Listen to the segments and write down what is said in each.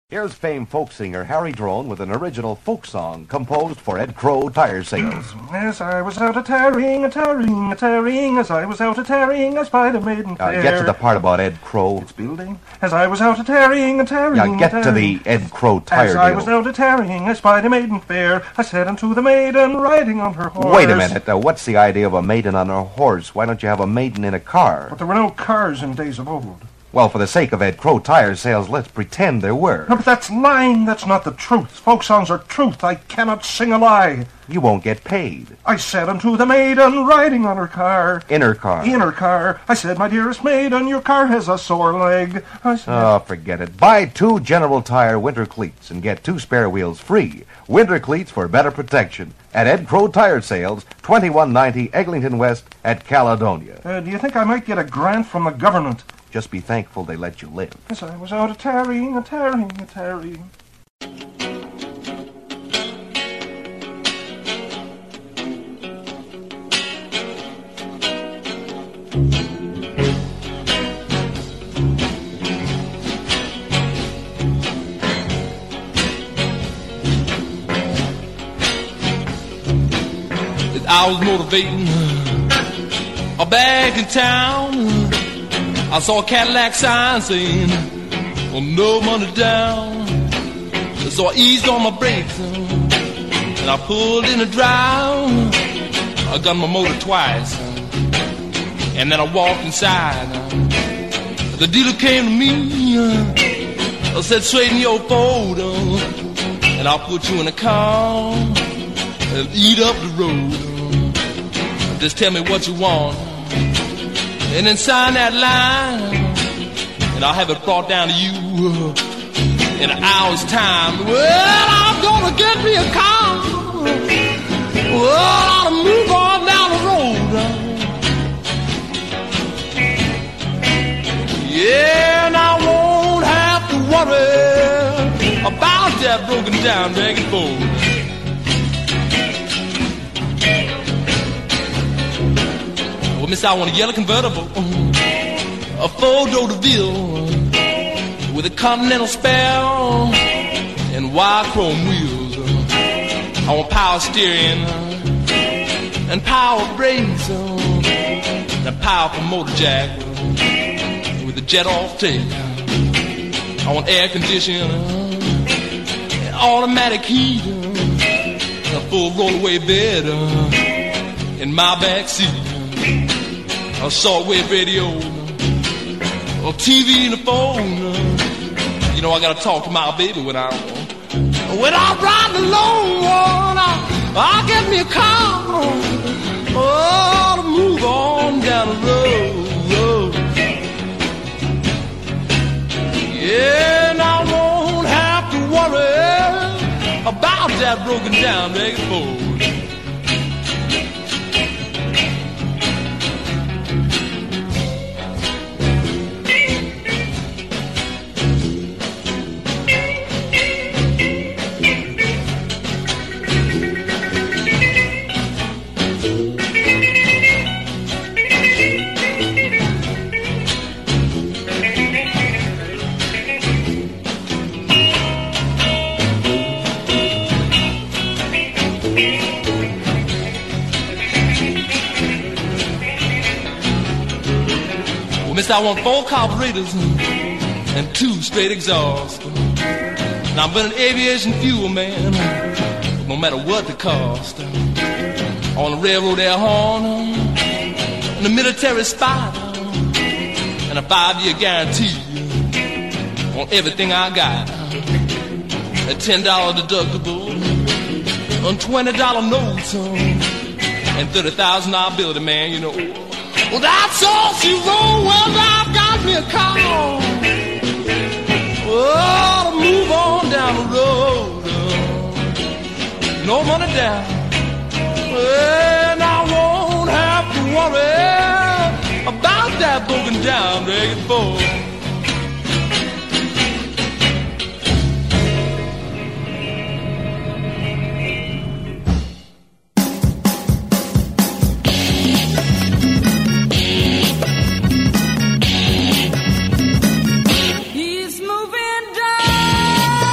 Here's famed folk singer Harry Drone with an original folk song composed for Ed Crow Tire Sales. As I was out a-tarrying, as I was out a-tarrying, I spied a maiden fair. Get to the part about Ed Crow. It's building. As I was out a-tarrying, get to the Ed Crow Tire As I was out a-tarrying, I spied a maiden fair. I said unto the maiden, riding on her horse. Wait a minute. What's the idea of a maiden on a horse? Why don't you have a maiden in a car? But there were no cars in days of old. Well, for the sake of Ed Crow Tire Sales, let's pretend there were. No, but that's lying. That's not the truth. Folk songs are truth. I cannot sing a lie. You won't get paid. I said unto the maiden, riding on her car. In her car. I said, my dearest maiden, your car has a sore leg. I said, oh, forget it. Buy 2 General Tire winter cleats and get 2 spare wheels free. Winter cleats for better protection. At Ed Crow Tire Sales, 2190 Eglinton West at Caledonia. Do you think I might get a grant from the government? Just be thankful they let you live. As I was out a-tarrying. I was motivating back in town. I saw a Cadillac sign saying, well, no money down. So I eased on my brakes and I pulled in a drive. I got my motor twice and then I walked inside. The dealer came to me, I said, straighten your Ford and I'll put you in a car and eat up the road. Just tell me what you want and then sign that line, and I'll have it brought down to you in an hour's time. Well, I'm gonna get me a car. Well, I'll move on down the road. Yeah, and I won't have to worry about that broken down ragged boat. Miss, I want a yellow convertible, a 4-door DeVille with a Continental spare and wide chrome wheels. I want power steering and power brakes and a powerful motor jack with a jet off tape. I want air conditioning and automatic heat and a full rollaway bed in my back seat. A shortwave radio, or TV and the phone. You know I gotta talk to my baby when I'm riding alone. I'll get me a car, to move on down the road. Yeah, and I won't have to worry about that broken down ragged Ford. I want 4 carburetors and 2 straight exhausts. Now I'm burning aviation fuel, man, no matter what the cost. On the railroad air horn and a military spot and a 5-year guarantee on everything I got. A $10 deductible on $20 notes and $30,000 liability, man, you know. Well, that's all she wrote. Well, I've got me a car. Oh, to move on down the road. No money down. And I won't have to worry about that broken down ragged Ford. He's moving down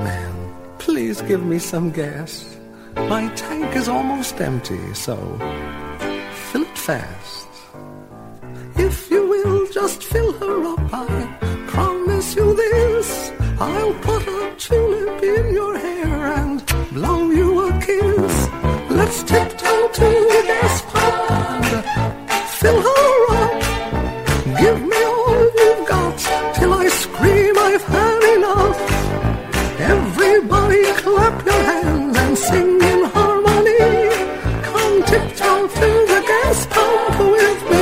man, please give me some gas. My tank is almost empty, so fill it fast. If you will just fill her up, I promise you this. I'll put a tulip in your hair and blow you a kiss. Let's tiptoe to the gas pump, fill her up. Give me all you've got till I scream I've had enough. Everybody clap your hands and sing in harmony. Come tiptoe to the gas pump with me.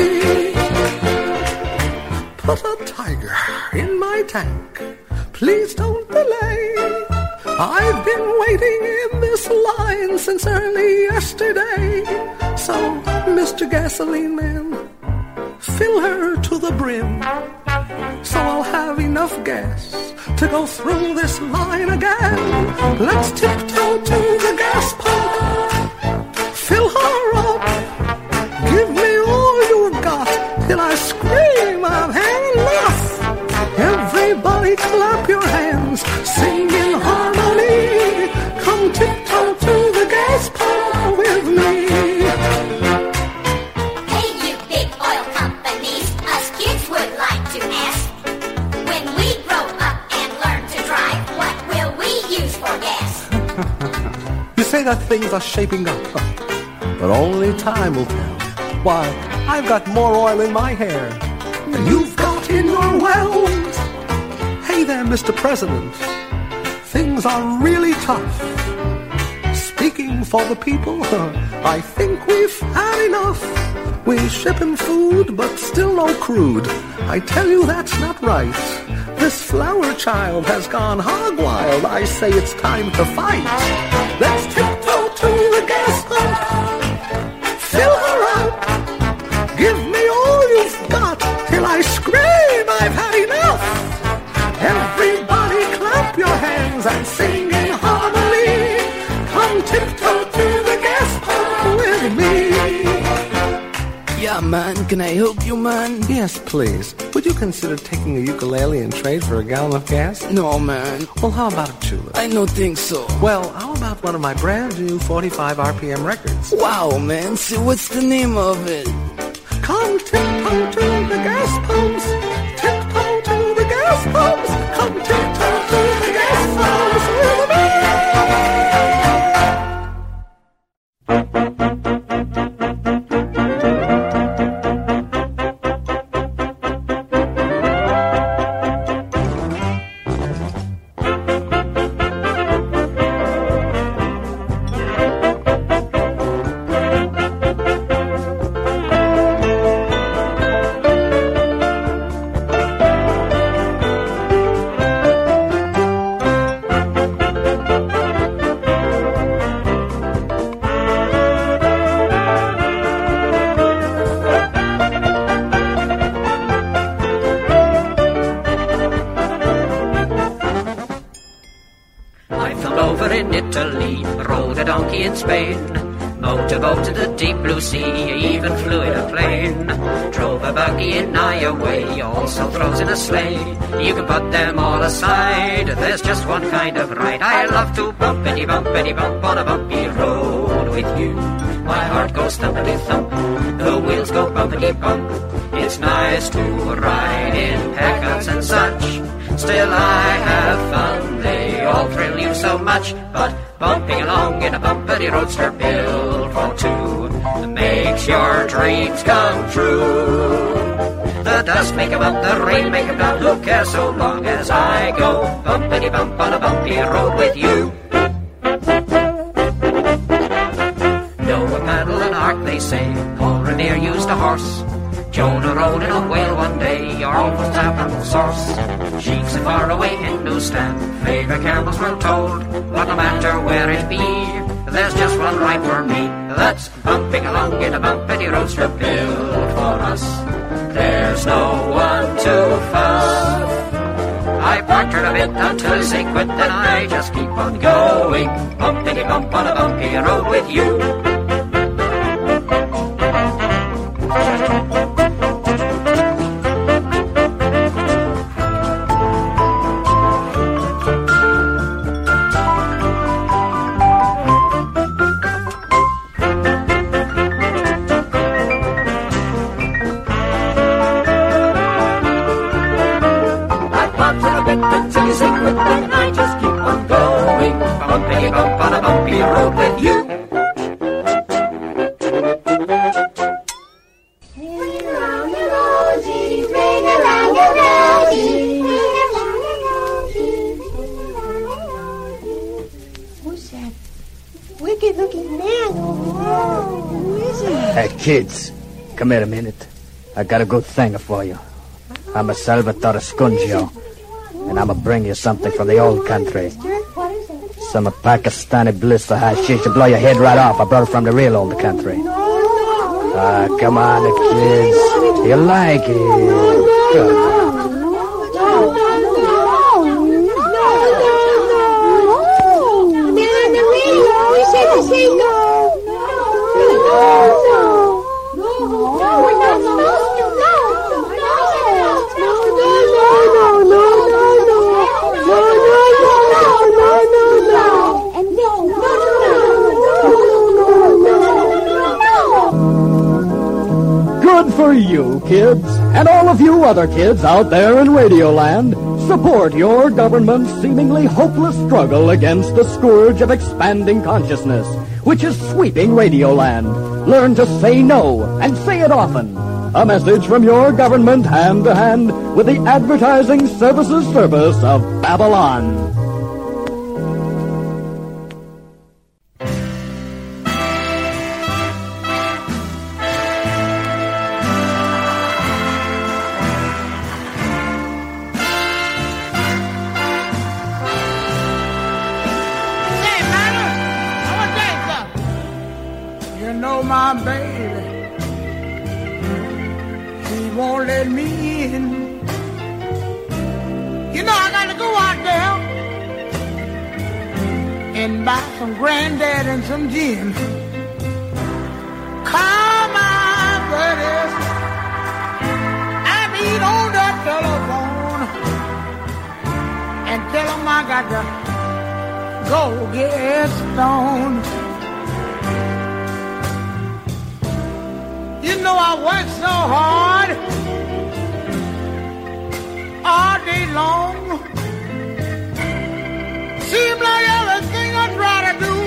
Put a tiger in my tank, please don't delay. I've been waiting in this line since early yesterday. So, Mr. Gasoline Man, fill her to the brim, so I'll have enough gas to go through this line again. Let's tiptoe to the gas pump, fill her up. Give me all you've got till I scream I've had enough. Everybody clap your hands, sing in harmony. Come tiptoe to the gas pump with me. Hey, you big oil companies, us kids would like to ask, when we grow up and learn to drive, what will we use for gas? You say that things are shaping up, but only time will tell. Why, I've got more oil in my hair than you've got in your wells. Hey there, Mr. President, things are really tough. Speaking for the people, I think we've had enough. We're shipping food, but still no crude. I tell you that's not right. This flower child has gone hog wild. I say it's time to fight. Let's tiptoe to the gas pump, fill her up. Give me all you've got till I scream I've had enough. Everybody clap your hands and sing in harmony. Come tiptoe to the gas pump with me. Yeah, man, can I help you, man? Yes, please. Would you consider taking a ukulele and trade for a gallon of gas? No, man. Well, how about a tulip? I don't think so. Well, how about one of my brand new 45 RPM records? Wow, man. See, what's the name of it? Come tiptoe to the gas pumps. Tiptoe to the gas pumps. Come tiptoe to the gas pumps with me. Even flew in a plane, drove a buggy in Iowa, also throws in a sleigh. You can put them all aside, there's just one kind of ride. I love to bumpity-bump on a bumpy road with you. My heart goes thumpity-thump, the wheels go bumpity-bump. It's nice to ride in pickups and such, still I have fun, they all thrill you so much. But bumping along in a bumpity roadster built for two makes your dreams come true. The dust make 'em up, the rain make 'em down, who cares so long as I go bumpity-bump on a bumpy road with you. Know a paddle and arc, they say, Paul Revere used a horse. Jonah rode in a whale one day, or almost apple sauce. Sheep so far away Hindustan, favorite camels were told. But no matter where it be, there's just one right for me. That's bumping along in a bumpity roadster built for us. There's no one to fuss. I partnered a bit until they quit, then I just keep on going. Bumpity bump on a bumpy road with you. bumpity bump on a bumpy road with you. Who's that wicked-looking man over there? Who is he? Hey, kids, come here a minute. I got a good thing for you. I'm a Salvatore Scungio, and I'm going to bring you something from the old country. What is it? Some Pakistani bliss for hashish to blow your head right off. I brought it from the real old country. Ah, come on, kids. You like it? Good. Good for you, kids, and all of you other kids out there in Radioland. Support your government's seemingly hopeless struggle against the scourge of expanding consciousness, which is sweeping Radioland. Learn to say no, and say it often. A message from your government hand to hand with the Advertising Services Service of Babylon. My baby, he won't let me in. You know I gotta go out there and buy some Granddad and some gin. Call my buddies and meet on the telephone and tell them I got to go get stoned. You know I work so hard all day long. Seems like everything I try to do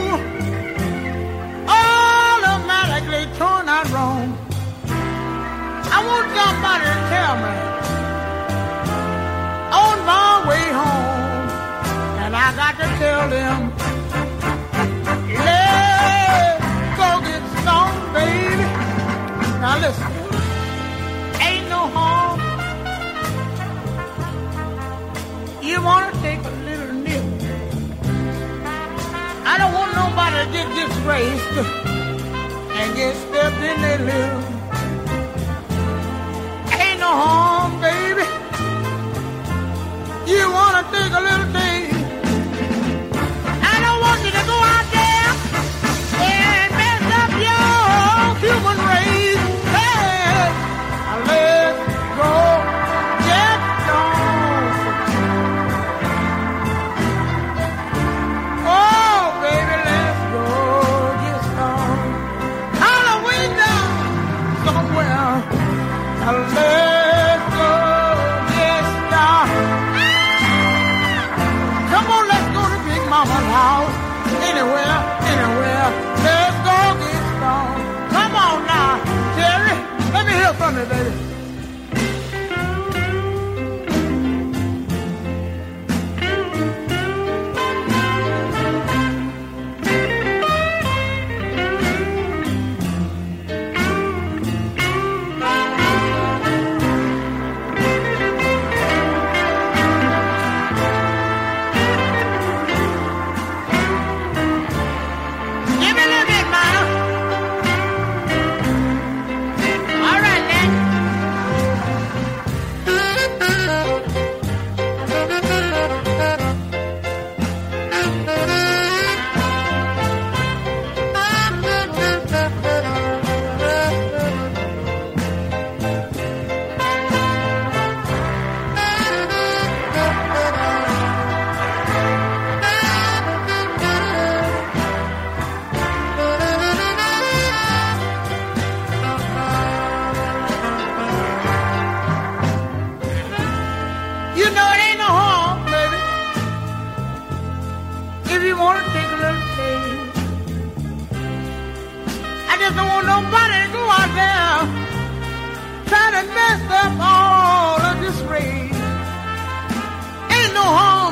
automatically turn out wrong. I want somebody to tell me on my way home, and I got to tell them, let's go get stoned, baby. Now listen, ain't no harm. You want to take a little nip. I don't want nobody to get disgraced and get stepped in their lip. Ain't no harm, baby. You want to take a little thing. I don't want you to go out there and mess up your human race. Let's go get stoned. Oh, baby, let's go get stoned. Halloween down somewhere. Let's go get stoned. Come on, let's go to Big Mama's house. Anywhere. Let's go get stoned. Come on now, Terry. Let me hear from you, baby. Give me a little bit, Mama. All right, then. want to take a little taste. I just don't want nobody to go out there trying to mess up all of this race. Ain't no harm.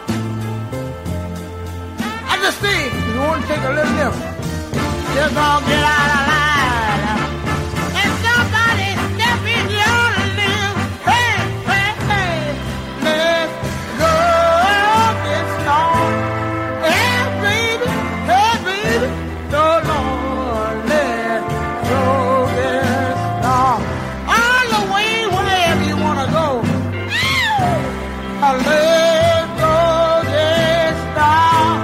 I just think you want to take a little nip. Just gonna get out of line. And somebody step in the other limb. Hey, hey, hey, let's go this long. Hey, baby, so long, let's go this long. All the way wherever you wanna go. Let's go this long.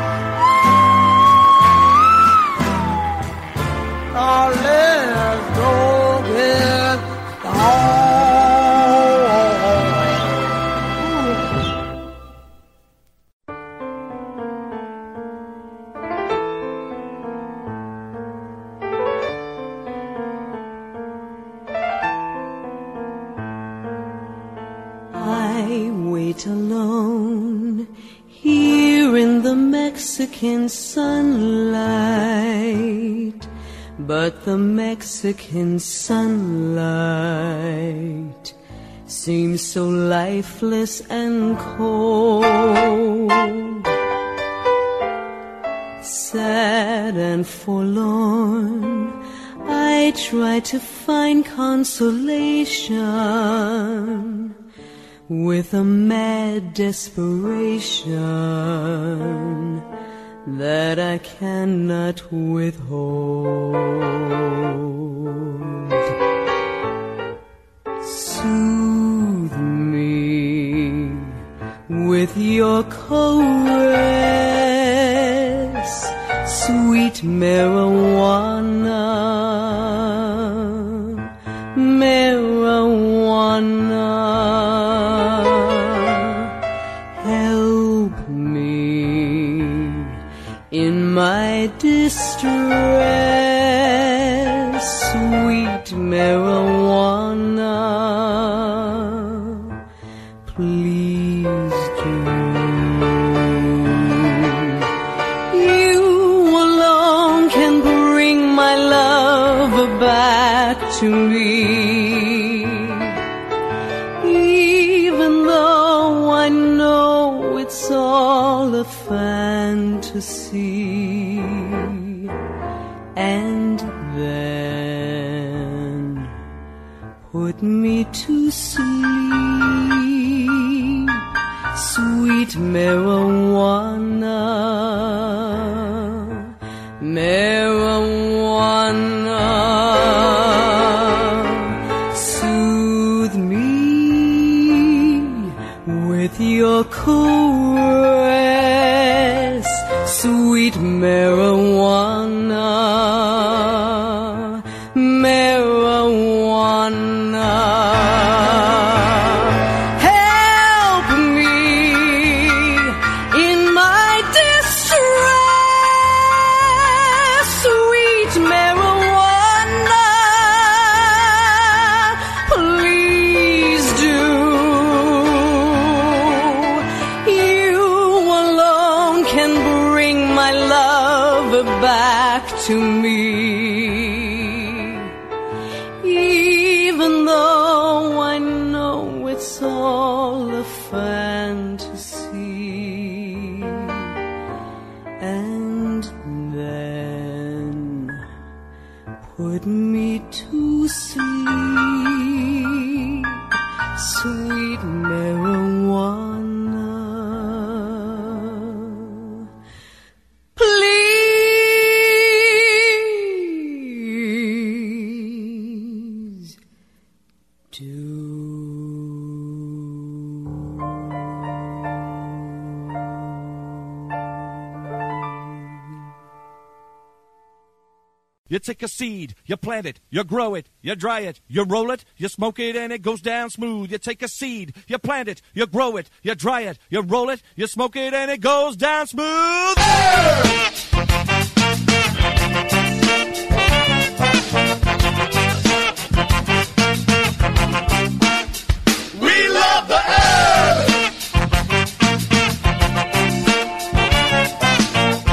Oh, let's go get I wait alone here in the Mexican sunlight. But the Mexican sunlight seems so lifeless and cold, sad and forlorn. I try to find consolation with a mad desperation that I cannot withhold. Soothe me with your caress, sweet marijuana, marijuana. Help me in my distress, sweet marijuana, please do. You alone can bring my love back to me, even though I know it's all a fantasy. And then put me to sleep, sweet marijuana, marijuana. Soothe me with your caress, sweet marijuana, marijuana. Help me in my distress, sweet marijuana, please do. You alone can bring my love back to me, even though I know it's all a fantasy. And then put me to sleep, sweet marijuana, please do. You take a seed, you plant it, you grow it, you dry it, you roll it, you smoke it, and it goes down smooth. You take a seed, you plant it, you grow it, you dry it, you roll it, you smoke it, and it goes down smooth. We love the herb.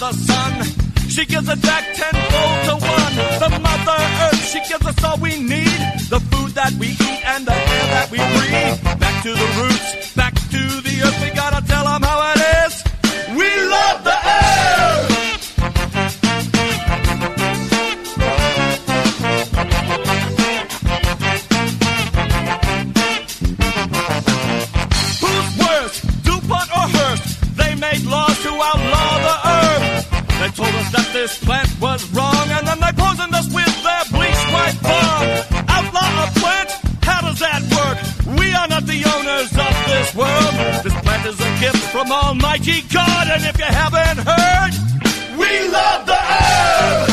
Father Son. She gives us back tenfold to one. The Mother Earth, she gives us all we need. The food that we eat and the air that we breathe. Back to the roots, back to the earth. We gotta tell them how it is. We love the earth! Who's worse, DuPont or Hearst? They made laws to outlaw the earth. They told us that this plant was wrong, and then they poisoned us with their bleach white bomb. Outlaw a plant? How does that work? We are not the owners of this world. This plant is a gift from Almighty God, and if you haven't heard, we love the earth!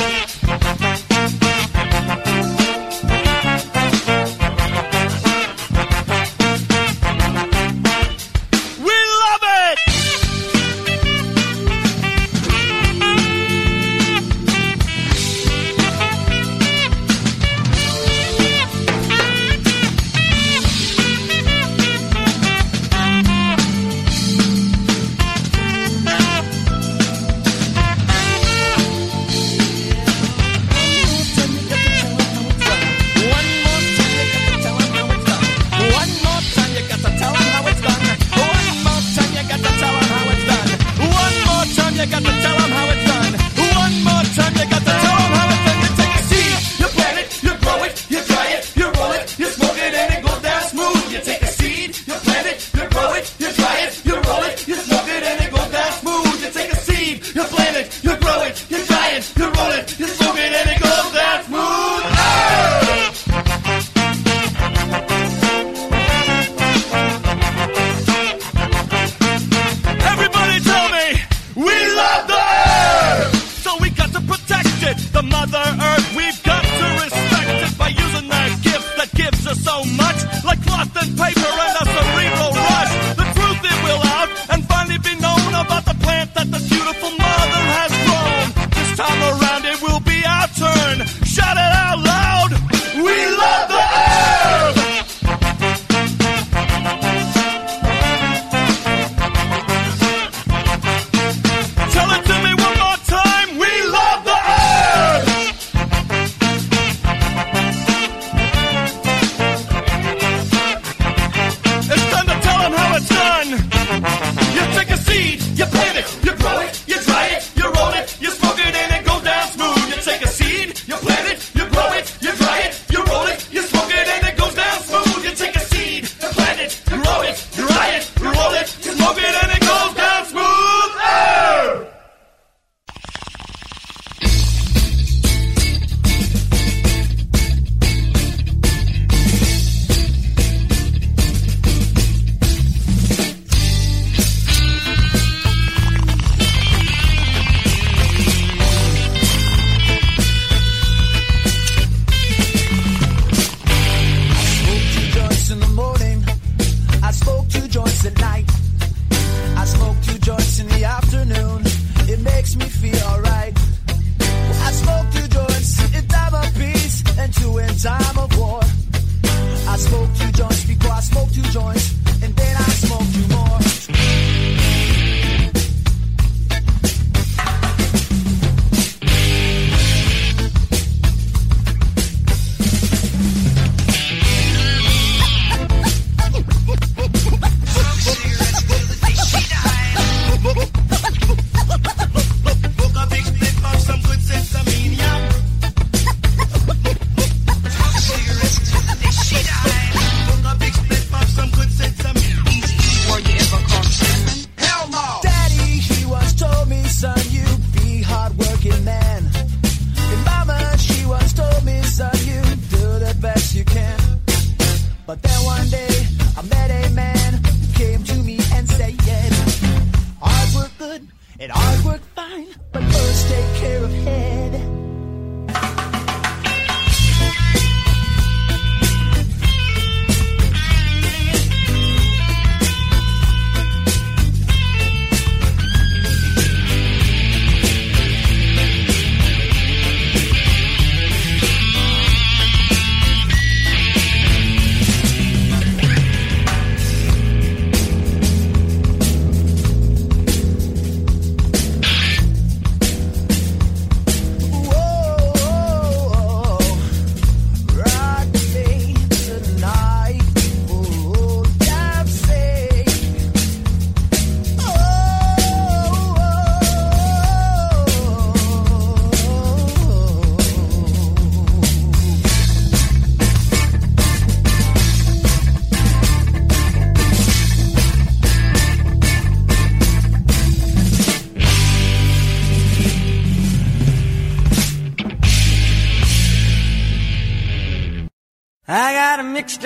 I got a mixed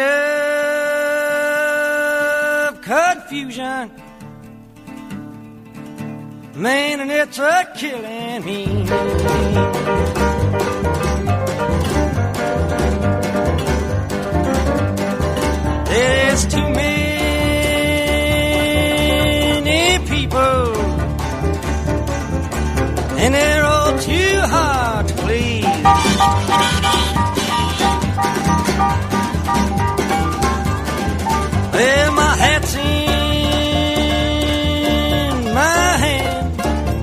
up confusion, man, and it's a killing me. There's too many people, and they're all too hard to please. Well, my hat's in my hand,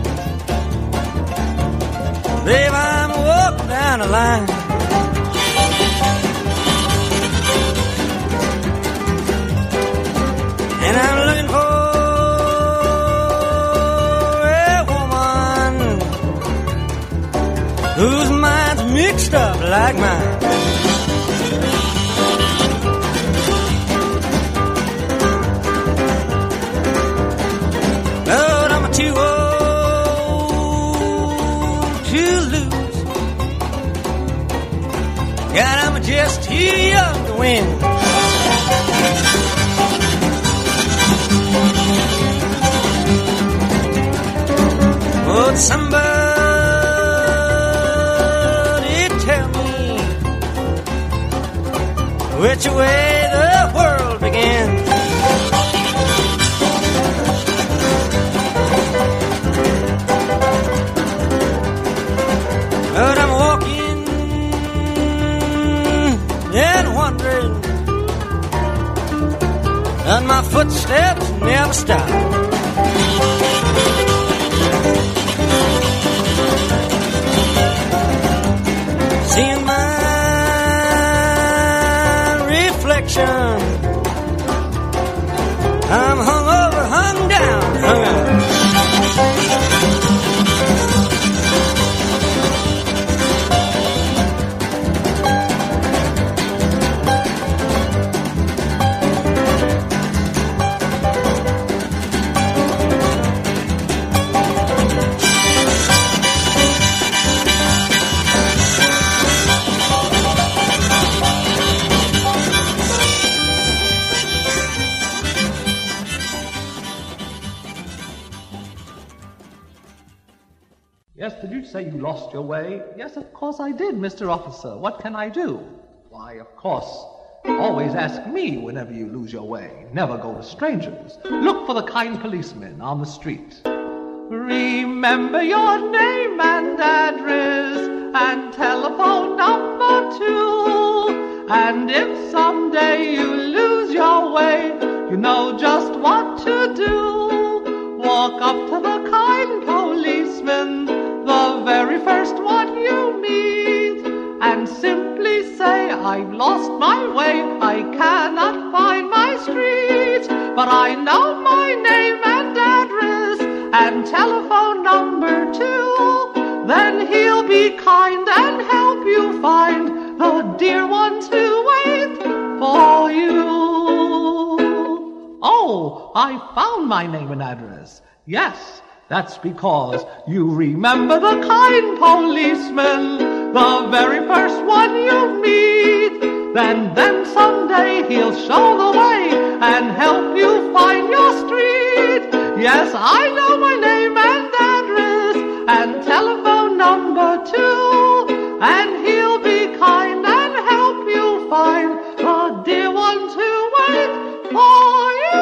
babe, I'm walking down the line. And I'm looking for a woman whose mind's mixed up like mine. Lord, I'm too old to lose. God, I'm just too young to win. Would somebody tell me which way the world begins? But I'm walking and wondering, and my footsteps never stop. Seeing my reflection, I'm hung over, hung down, hung out. Yes, did you say you lost your way? Yes, of course I did, Mr. Officer. What can I do? Why, of course, always ask me whenever you lose your way. Never go to strangers. Look for the kind policeman on the street. Remember your name and address and telephone number too. And if someday you lose your way, you know just what to do. Walk up to the kind policeman, the very first one you meet, and simply say, I've lost my way, I cannot find my street, but I know my name and address and telephone number too. Then he'll be kind and help you find the dear ones who wait for you. Oh, I found my name and address. Yes, that's because you remember the kind policeman, the very first one you meet. Then someday he'll show the way and help you find your street. Yes, I know my name and address and telephone number too. And he'll be kind and help you find the dear ones who wait for you.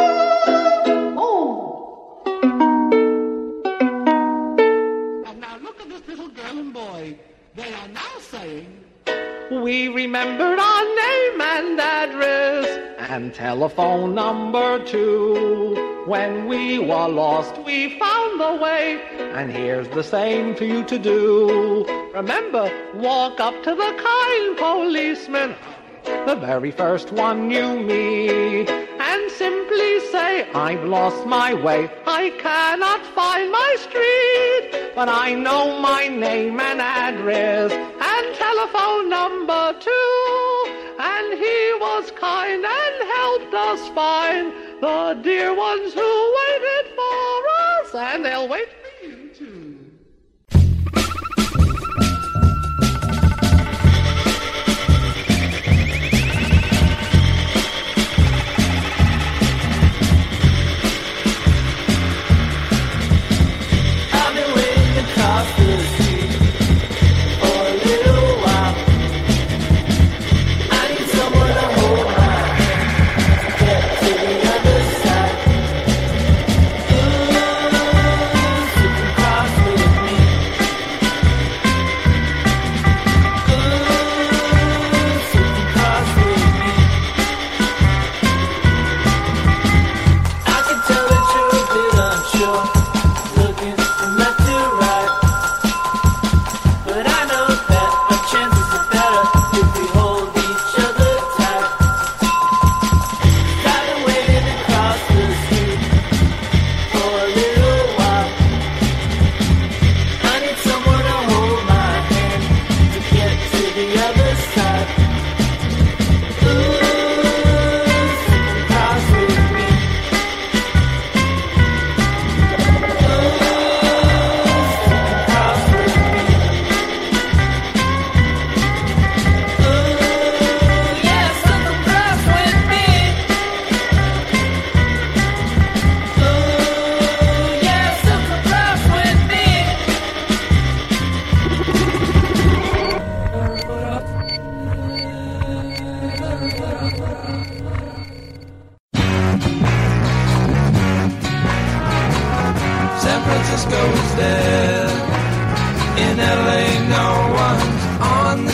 They are now saying, we remembered our name and address and telephone number too. When we were lost, we found the way, and here's the same for you to do. Remember, walk up to the kind policeman, the very first one you meet, and simply say, I've lost my way, I cannot find my street, but I know my name and address and telephone number too. And he was kind and helped us find the dear ones who waited for us, and they'll wait for you too.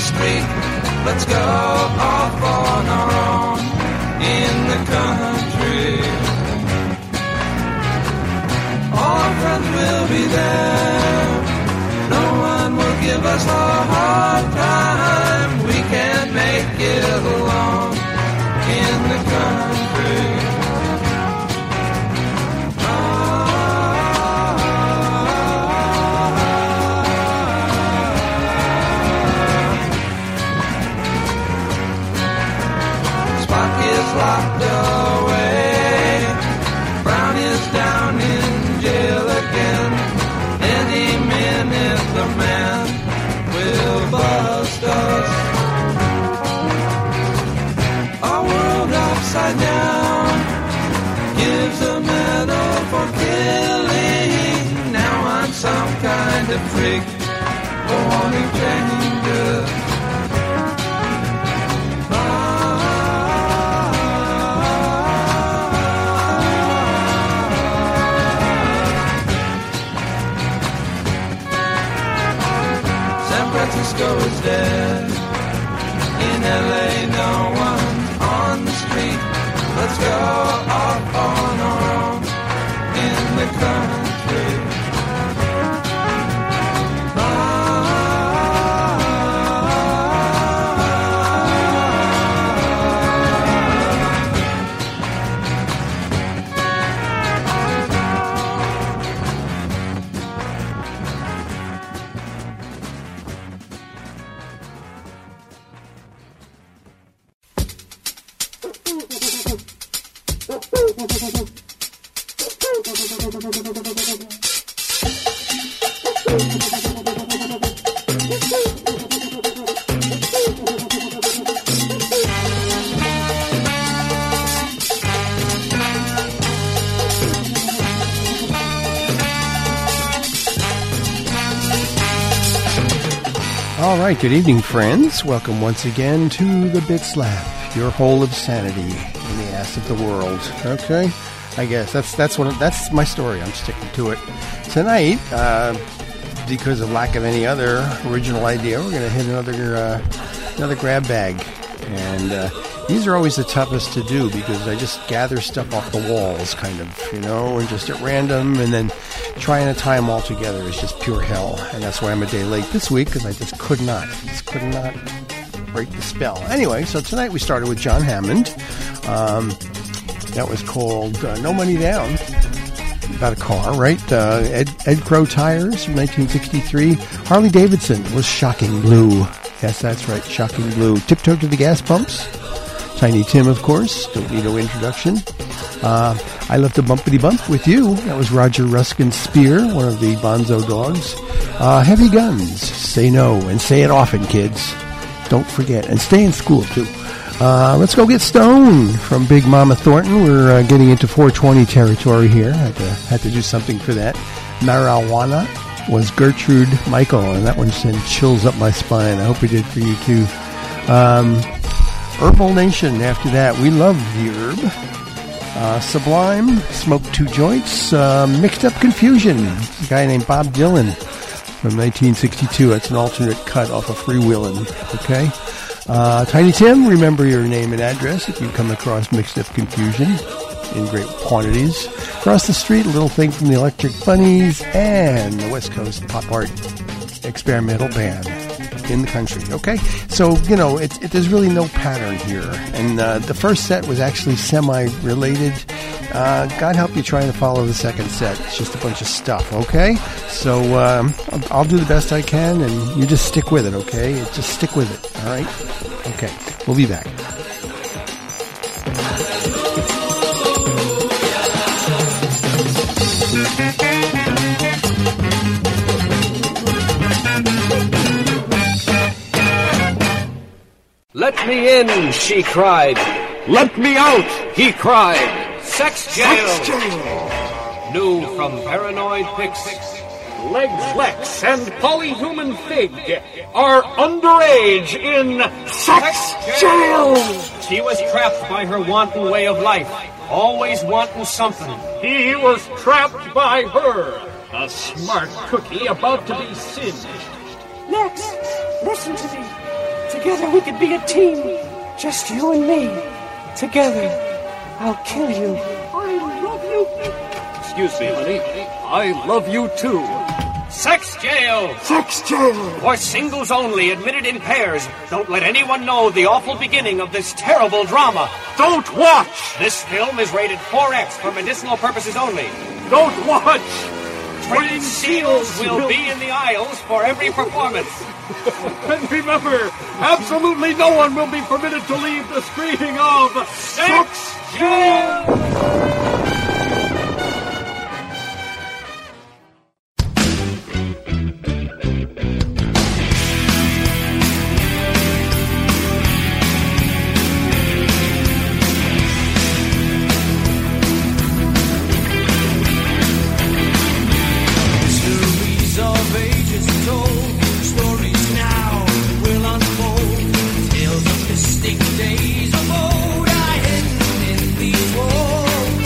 street. Let's go off on our own in the country. All our friends will be there. No one will give us a hard time. We can't make it alone in the country. Spock is locked away. Brown is down in jail again. Any minute the man will bust us. Our world upside down gives a medal for killing. Now I'm some kind of freak for wanting changes. Francisco is dead. In LA, no one's on the street. Let's go off on our own in the country. All right, good evening, friends. Welcome once again to the Bits Lab, your hole of sanity in the ass of the world. Okay, I guess that's my story. I'm sticking to it tonight. Because of lack of any other original idea, we're going to hit another grab bag, and these are always the toughest to do because I just gather stuff off the walls, kind of, and just at random, and then trying to tie them all together is just pure hell, and that's why I'm a day late this week, because I just could not break the spell. Anyway, so tonight we started with John Hammond. That was called No Money Down, about a car, right? Ed Crow Tires from 1963. Harley Davidson was Shocking Blue. Yes, that's right, Shocking Blue. Tiptoe to the Gas Pumps. Tiny Tim, of course. Don't need no introduction. I Left a Bumpity Bump with You. That was Roger Ruskin's Spear, one of the Bonzo Dogs. Heavy Guns. Say no, and say it often, kids. Don't forget. And stay in school, too. Let's Go Get Stoned from Big Mama Thornton. We're getting into 420 territory here. Had to do something for that. Marijuana was Gertrude Michael, and that one sent chills up my spine. I hope it did for you, too. Herbal Nation, after that. We love the herb. Sublime, Smoke Two Joints. Mixed Up Confusion. A guy named Bob Dylan from 1962. That's an alternate cut off of Freewheelin'. Okay. Tiny Tim, remember your name and address if you come across Mixed Up Confusion in great quantities. Across the street, a little thing from the Electric Bunnies and the West Coast Pop Art Experimental Band in the country. Okay, so there's really no pattern here, and the first set was actually semi-related. God help you trying to follow the second set. It's just a bunch of stuff. Okay, so I'll do the best I can, and you just stick with it. Okay, just stick with it. All right. Okay, we'll be back. Let me in, she cried. Let me out, he cried. Sex jail. Sex jail. New from Paranoid Pix. Legs Lex and Polyhuman Fig are underage in sex jail. She was trapped by her wanton way of life, always wanting something. He was trapped by her, a smart cookie about to be singed. Lex, listen to me. Together we could be a team. Just you and me. Together, I'll kill you. I love you. Excuse me, honey. I love you too. Sex jail! Sex jail! For singles only, admitted in pairs. Don't let anyone know the awful beginning of this terrible drama. Don't watch! This film is rated 4X for medicinal purposes only. Don't watch! Trained SEALs will be in the aisles for every performance. And remember, absolutely no one will be permitted to leave the screening of Sex Jail! Days of old, I hid in these walls.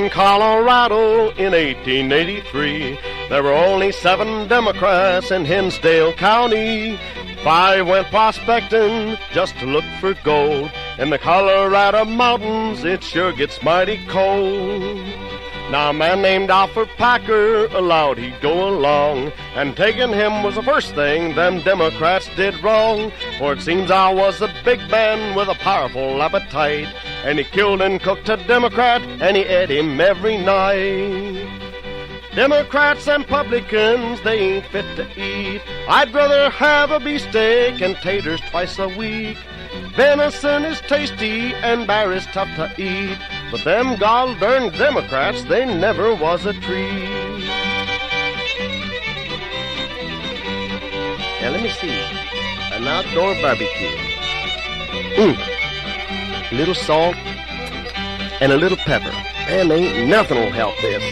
Colorado in 1883, there were only 7 Democrats in Hinsdale County. 5 went prospecting just to look for gold. In the Colorado mountains, it sure gets mighty cold. Now a man named Alfred Packer allowed he'd go along, and taking him was the first thing them Democrats did wrong. For it seems I was a big man with a powerful appetite, and he killed and cooked a Democrat, and he ate him every night. Democrats and publicans, they ain't fit to eat. I'd rather have a beefsteak and taters twice a week. Venison is tasty and bear is tough to eat, but them gol-darn Democrats, they never was a treat. Now let me see. An outdoor barbecue. A little salt and a little pepper. And ain't nothing'll help this.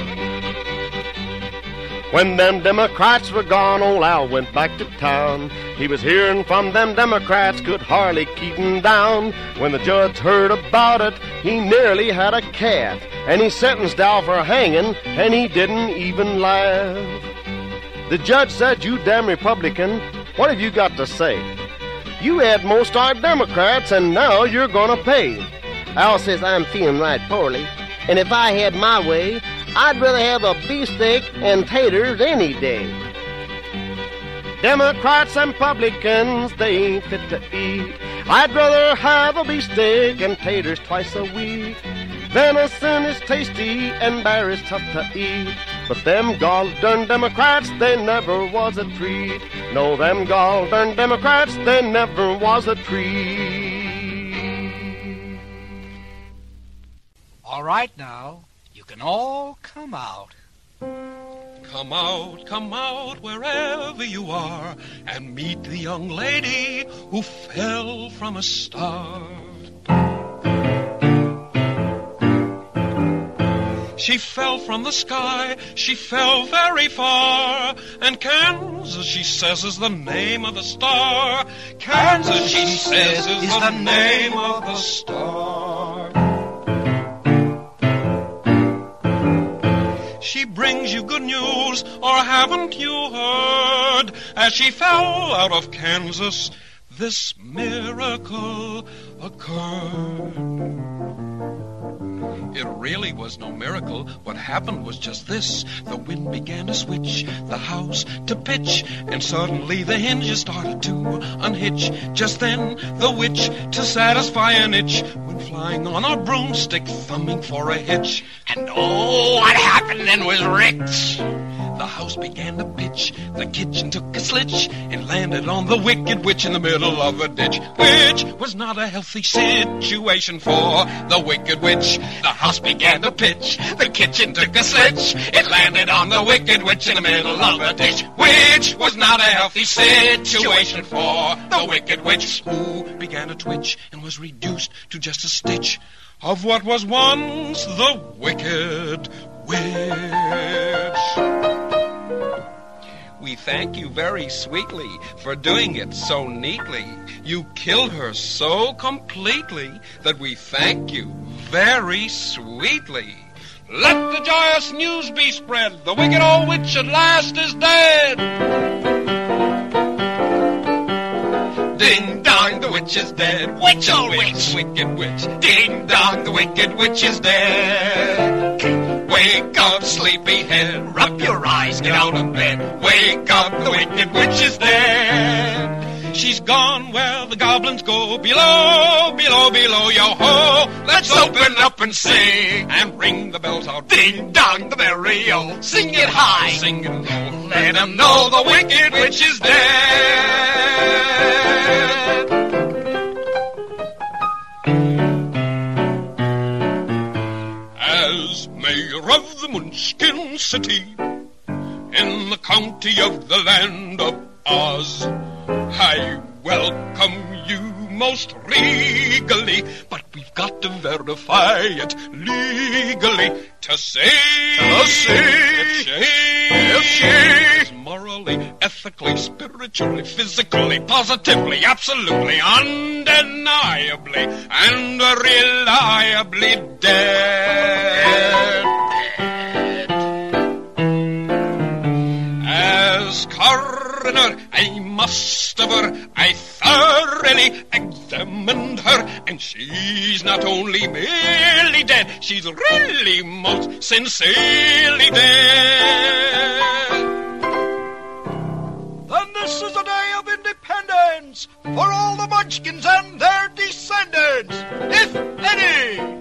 When them Democrats were gone, old Al went back to town. He was hearing from them Democrats, could hardly keep him down. When the judge heard about it, he nearly had a calf, and he sentenced Al for hanging, and he didn't even laugh. The judge said, "You damn Republican, what have you got to say? You had most our Democrats, and now you're gonna pay." Al says, "I'm feeling right poorly, and if I had my way, I'd rather have a beefsteak and taters any day." Democrats and publicans, they ain't fit to eat. I'd rather have a beefsteak and taters twice a week. Venison is tasty and bear is tough to eat, but them gol-darn Democrats, they never was a treat. No, them gol-darn Democrats, they never was a treat. All right now. You can all come out. Come out, wherever you are, and meet the young lady who fell from a star. She fell from the sky, she fell very far, and Kansas, she says, is the name of the star. Kansas, she says, is the name of the star. She brings you good news, or haven't you heard? As she fell out of Kansas, this miracle occurred. It really was no miracle. What happened was just this. The wind began to switch, the house to pitch, and suddenly the hinges started to unhitch. Just then, the witch, to satisfy an itch, went flying on a broomstick, thumbing for a hitch. And oh, what happened then was rich. The house began to pitch, the kitchen took a slitch, and landed on the wicked witch in the middle of a ditch, which was not a healthy situation for the wicked witch. The house began to pitch, the kitchen took a slitch, it landed on the wicked witch in the middle of a ditch, which was not a healthy situation for the wicked witch, who began to twitch and was reduced to just a stitch of what was once the wicked witch. We thank you very sweetly for doing it so neatly. You killed her so completely that we thank you very sweetly. Let the joyous news be spread. The wicked old witch at last is dead. Ding dong, the witch is dead. Witch, oh witch, wicked witch. Ding dong, the wicked witch is dead. Wake up, sleepyhead, rub your eyes, get out of bed. Wake up, the wicked witch is dead. She's gone where the goblins go, below, below, below, yo-ho. Let's open up and sing, and ring the bells out. Ding dong, the merry o. Sing it high, sing it low. Let them know the wicked witch is dead. As mayor of the Munchkin City, in the county of the land of Oz, I welcome you, most regally, but we've got to verify it legally to see if she's morally, ethically, spiritually, physically, positively, absolutely, undeniably, and reliably dead. As coroner, I must have her. I thoroughly examined her, and she's not only merely dead, she's really most sincerely dead. Then this is a day of independence for all the Munchkins and their descendants, if any.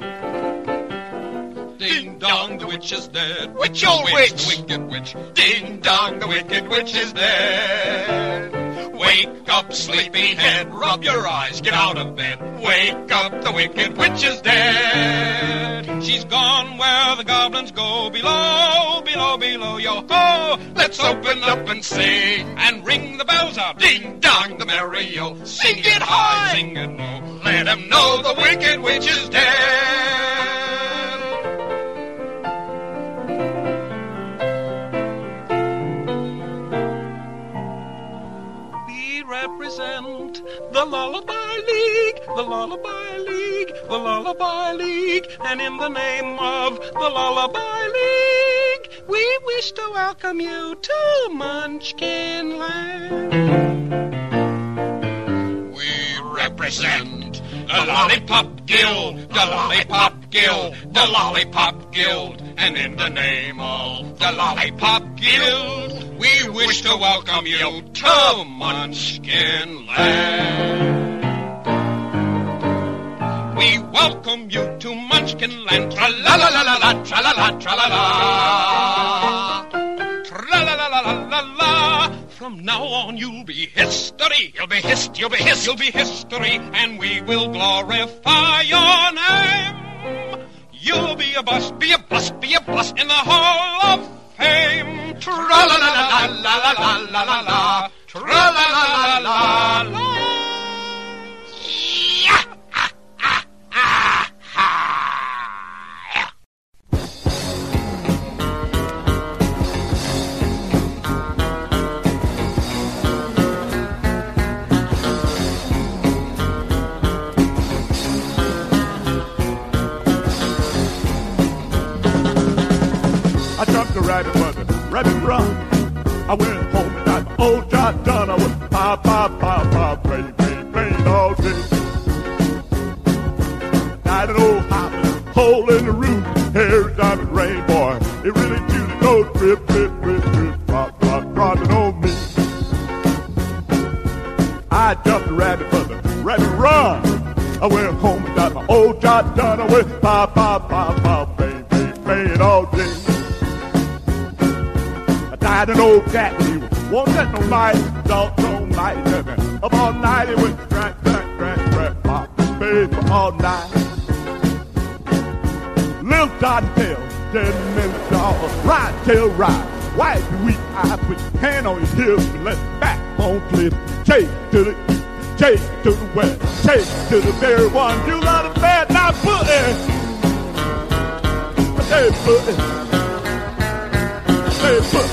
Ding dong, the witch is dead. Witch, oh witch! Wicked witch. Ding dong, the wicked witch is dead. Wake up, sleepyhead, rub your eyes, get out of bed. Wake up, the wicked witch is dead. She's gone where the goblins go, below, below, below, yo-ho. Let's open up and sing, and ring the bells out. Ding dong, the merry-o. Sing it high, sing it low. Let 'em know the wicked witch is dead. Represent the Lullaby League, the Lullaby League, the Lullaby League, and in the name of the Lullaby League, we wish to welcome you to Munchkin Land. We represent the Lollipop Guild, the Lollipop Guild, the Lollipop Guild, and in the name of the Lollipop Guild, we wish to welcome you to Munchkin Land. We welcome you to Munchkin Land. Tra-la-la-la-la-la, tra-la-la, tra-la-la. Tra-la-la-la-la-la. From now on you'll be history. You'll be hist, you'll be hist, you'll be history. And we will glorify your name. You'll be a bus, be a bus, be a bus in the Hall of Fame. Tra-la-la-la-la-la-la-la-la-la. Tra-la-la-la-la-la-la. I jumped a rabbit, but the rabbit run. I went home and got my old job done. I was pop, pop, pop, pop, play, play, playing all day. Got an old house, hole in the roof, hair diamond rain, boy. It really do the go drip, drip, drip, drip, drop, drop, dropping on me. I jumped a rabbit, but the rabbit run. I went home and got my old job done. I went pop, pop, pop, pop, play, play, playing all day. Died an old cat when he won't let no light, dog don't light nothing. Up all night he went crack, crack, crack, crack, pop, baby all night. Little Cottontail, 10 minutes dog, ride tail ride. Wipe your weak eye, put your hand on your hips and let the back on clip. Shake to the east, shake to the west, shake to the very one you love the bad, now put it. Hey, put it. Hey, put it.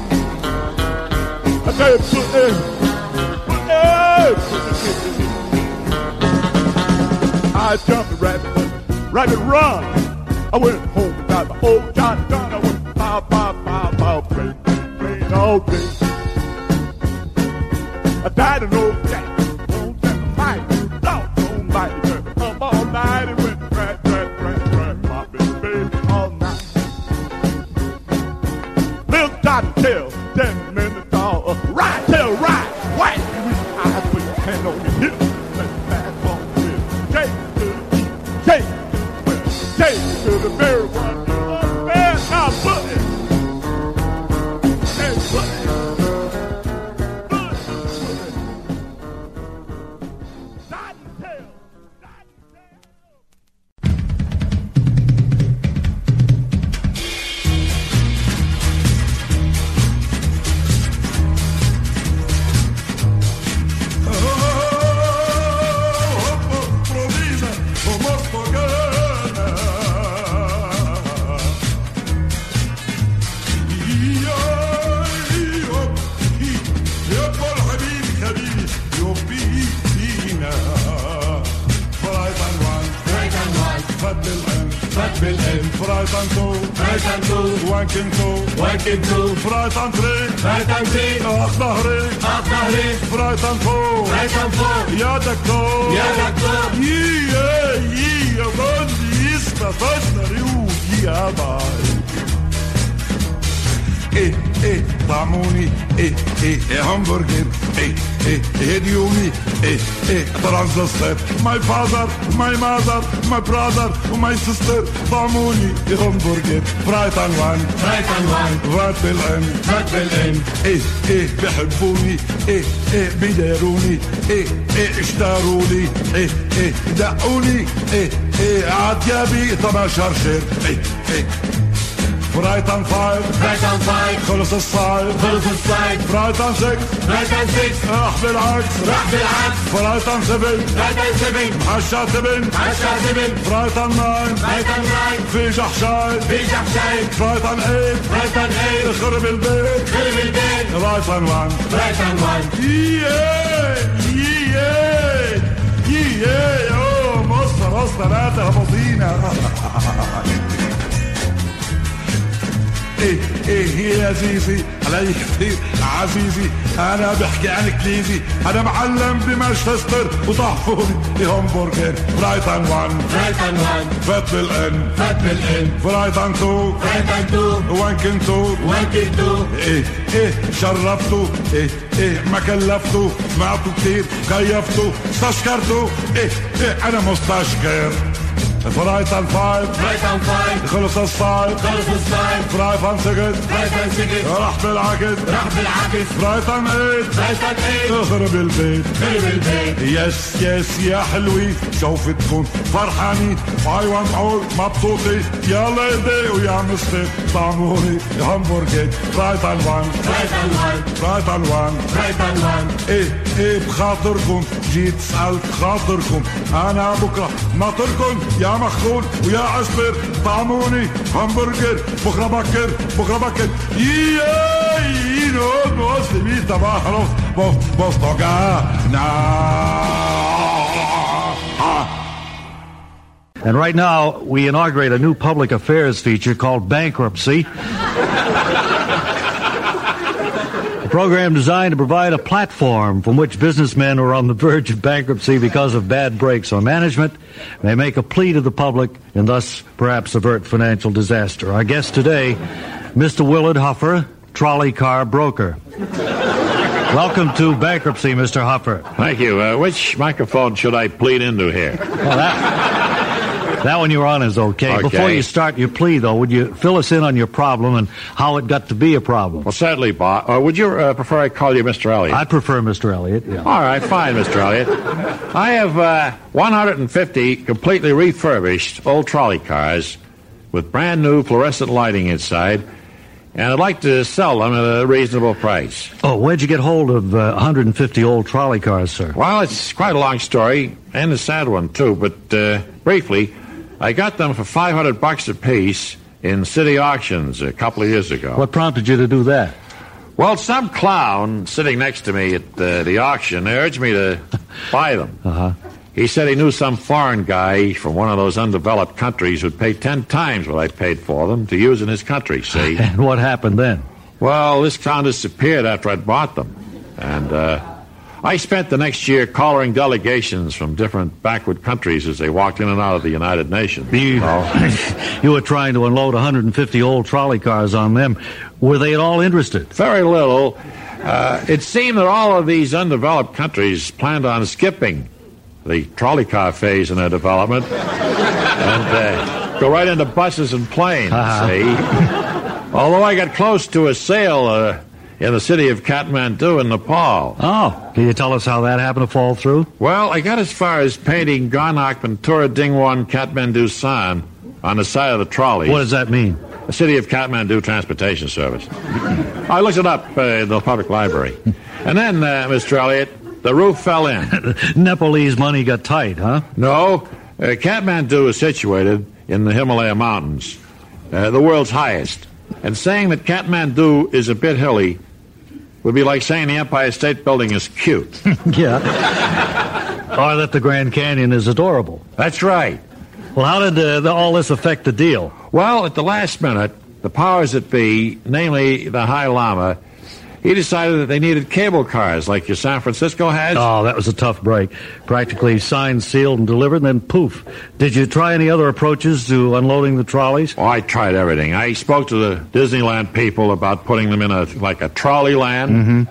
I tell you, put it, I jumped the rabbit run. I went home and got my old job done. I went pow, pow, pow, pow, playing all day. I died an old cat, won't let the fight, dog don't bite, up all night and went crack, crack, crack, crack, popping baby all night. Little Cottontail, 10 minutes. Ride, tail, ride, white, weak eyes, put your hand on your hip, let the back on the shake to the east, shake to the west, shake to the very one, وانكنتو برايت انتري اخ ظهري برايت فوق يا دكتور يا بندي استفدنا ريوجي يا باي طعموني همبرجر هديوني ترانزستور my father my mother my brother my sister طعموني همبرجر برايت وان فات بالان بيحبوني بيداروني اشتروني دقوني عديابي 12 شهر Right on 5 خلص الصايد Right on 6 راح بالعكس Right on 7 محشى 7 Right on 9 في جحشاي Right on 8 خرب البيت Right on 1 اوه مصر لا تهبطينا ايه يا عزيزي علي كثير عزيزي انا بحكي عن كليزي انا معلم بمانشستر وطحفوني همبرجر برايت ان 1 فات بالان برايت ان 2 وانكنتو ايه شرفتو ايه ما كلفتو سمعتو كتير كيفتو استشكرتو ايه انا مستشكر برايت ان 5 خلص الصايد برايت ان 6 راح بالعكس برايت ان 8 اخرب البيت يس يا حلوي شوف تكون فرحاني I want all مبسوطي يلا ايدي ويا مستر طعموني همبرجر برايت ان 1 ايه بخاطركم جيت سألت خاطركم انا بكره ناطركم يا مخول ويا عسبر طعموني همبرجر بكره بكر نوز لمي تباحرف And right now, we inaugurate a new public affairs feature called Bankruptcy. A program designed to provide a platform from which businessmen who are on the verge of bankruptcy because of bad breaks on management may make a plea to the public and thus perhaps avert financial disaster. Our guest today, Mr. Willard Huffer, trolley car broker. Welcome to Bankruptcy, Mr. Huffer. Thank you. Which microphone should I plead into here? Well, that one you're on is okay. Before you start your plea, though, would you fill us in on your problem and how it got to be a problem? Well, certainly, Bob. Would you prefer I call you Mr. Elliott? I prefer Mr. Elliott, yeah. All right, fine, Mr. Elliott. I have 150 completely refurbished old trolley cars with brand new fluorescent lighting inside, and I'd like to sell them at a reasonable price. Oh, where'd you get hold of 150 old trolley cars, sir? Well, it's quite a long story, and a sad one, too, but briefly, I got them for $500 apiece in city auctions a couple of years ago. What prompted you to do that? Well, some clown sitting next to me at the auction urged me to buy them. He said he knew some foreign guy from one of those undeveloped countries who'd pay 10 times what I paid for them to use in his country, see? And what happened then? Well, this clown disappeared after I'd bought them. And I spent the next year collaring delegations from different backward countries as they walked in and out of the United Nations. You were trying to unload 150 old trolley cars on them. Were they at all interested? Very little. It seemed that all of these undeveloped countries planned on skipping the trolley car phase in their development and go right into buses and planes, see? Although I got close to a sale in the city of Kathmandu in Nepal. Oh, can you tell us how that happened to fall through? Well, I got as far as painting Garnak Ventura Dingwon Kathmandu San on the side of the trolley. What does that mean? The City of Kathmandu Transportation Service. I looked it up in the public library. And then, Mr. Elliott, the roof fell in. Nepalese money got tight, huh? No. Kathmandu is situated in the Himalaya Mountains, the world's highest. And saying that Kathmandu is a bit hilly would be like saying the Empire State Building is cute. Yeah. Or that the Grand Canyon is adorable. That's right. Well, how did all this affect the deal? Well, at the last minute, the powers that be, namely the High Lama, he decided that they needed cable cars like your San Francisco has. Oh, that was a tough break. Practically signed, sealed, and delivered, and then poof. Did you try any other approaches to unloading the trolleys? Oh, I tried everything. I spoke to the Disneyland people about putting them in a trolley land.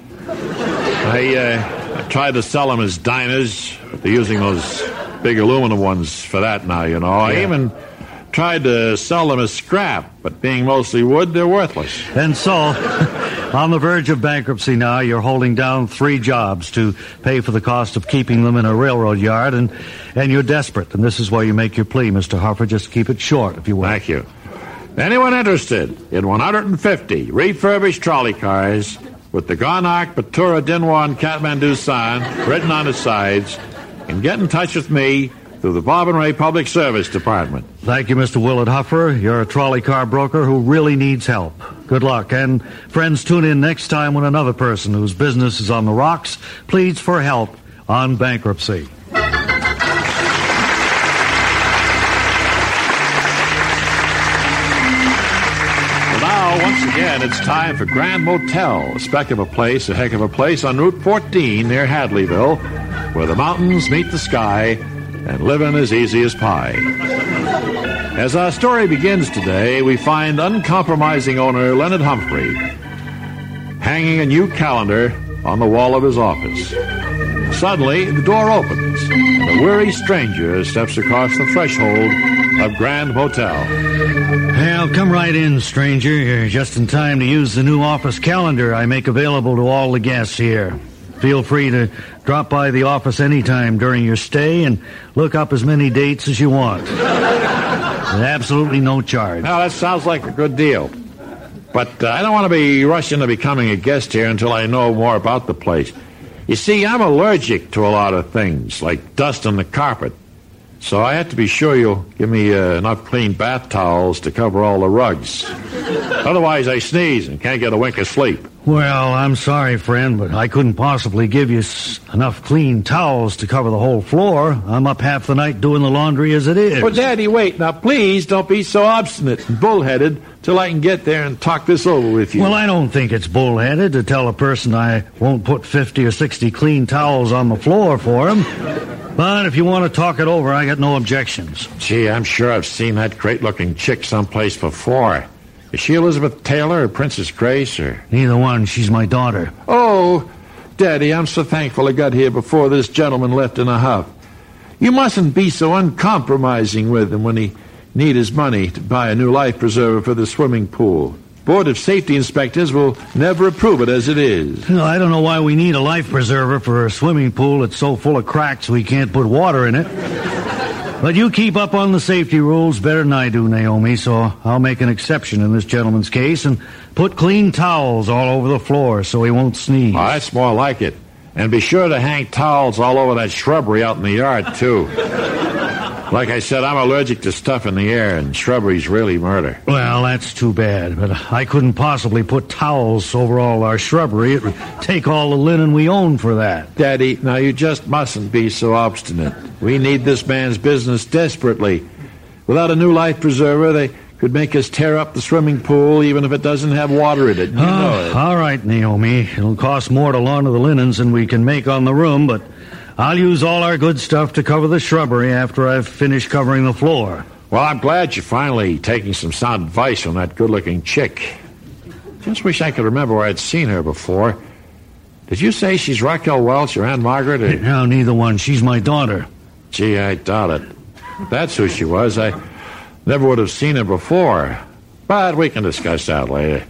I tried to sell them as diners. They're using those big aluminum ones for that now, you know. I even tried to sell them as scrap, but being mostly wood, they're worthless. And so, on the verge of bankruptcy now, you're holding down 3 jobs to pay for the cost of keeping them in a railroad yard, and you're desperate. And this is why you make your plea, Mr. Huffer. Just keep it short, if you will. Thank you. Anyone interested in 150 refurbished trolley cars with the Garnak, Batura, Dinwa, and Kathmandu sign written on the sides can get in touch with me through the Bob and Ray Public Service Department. Thank you, Mr. Willard Huffer. You're a trolley car broker who really needs help. Good luck. And friends, tune in next time when another person whose business is on the rocks pleads for help on bankruptcy. Once again, it's time for Grand Motel, a speck of a place, a heck of a place on Route 14 near Hadleyville, where the mountains meet the sky and living as easy as pie. As our story begins today, we find uncompromising owner Leonard Humphrey hanging a new calendar on the wall of his office. Suddenly, the door opens, and a weary stranger steps across the threshold of Grand Motel. Well, come right in, stranger. You're just in time to use the new office calendar I make available to all the guests here. Feel free to drop by the office anytime during your stay and look up as many dates as you want. With absolutely no charge. Now, that sounds like a good deal. But I don't want to be rushing to becoming a guest here until I know more about the place. You see, I'm allergic to a lot of things, like dust on the carpet. So I have to be sure you'll give me enough clean bath towels to cover all the rugs. Otherwise, I sneeze and can't get a wink of sleep. Well, I'm sorry, friend, but I couldn't possibly give you enough clean towels to cover the whole floor. I'm up half the night doing the laundry as it is. Well, Daddy, wait. Now, please don't be so obstinate and bullheaded till I can get there and talk this over with you. Well, I don't think it's bullheaded to tell a person I won't put 50 or 60 clean towels on the floor for him. But if you want to talk it over, I got no objections. Gee, I'm sure I've seen that great-looking chick someplace before. Is she Elizabeth Taylor or Princess Grace or... Neither one. She's my daughter. Oh, Daddy, I'm so thankful I got here before this gentleman left in a huff. You mustn't be so uncompromising with him when he need his money to buy a new life preserver for the swimming pool. Board of Safety Inspectors will never approve it as it is. Well, I don't know why we need a life preserver for a swimming pool that's so full of cracks we can't put water in it. But you keep up on the safety rules better than I do, Naomi, so I'll make an exception in this gentleman's case and put clean towels all over the floor so he won't sneeze. Oh, that's more like it. And be sure to hang towels all over that shrubbery out in the yard, too. Like I said, I'm allergic to stuff in the air, and shrubbery's really murder. Well, that's too bad, but I couldn't possibly put towels over all our shrubbery. It would take all the linen we own for that. Daddy, now you just mustn't be so obstinate. We need this man's business desperately. Without a new life preserver, they could make us tear up the swimming pool even if it doesn't have water in it. You know it. All right, Naomi. It'll cost more to launder the linens than we can make on the room, but I'll use all our good stuff to cover the shrubbery after I've finished covering the floor. Well, I'm glad you're finally taking some sound advice from that good-looking chick. Just wish I could remember where I'd seen her before. Did you say she's Raquel Welch or Aunt Margaret? Or... No, neither one. She's my daughter. Gee, I doubt it. If that's who she was, I never would have seen her before. But we can discuss that later.